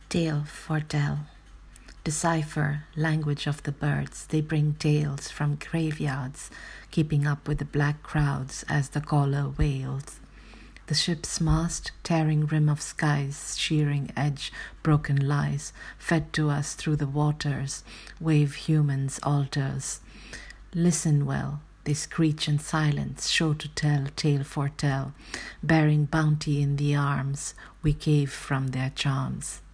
Tale for tell. Decipher language of the birds. They bring tales from graveyards, keeping up with the black crowds as the caller wails. The ship's mast, tearing rim of skies, shearing edge, broken lies, fed to us through the waters, wave humans' altars. Listen well, they screech in silence, show to tell, tale for tell, bearing bounty in the arms we cave from their charms.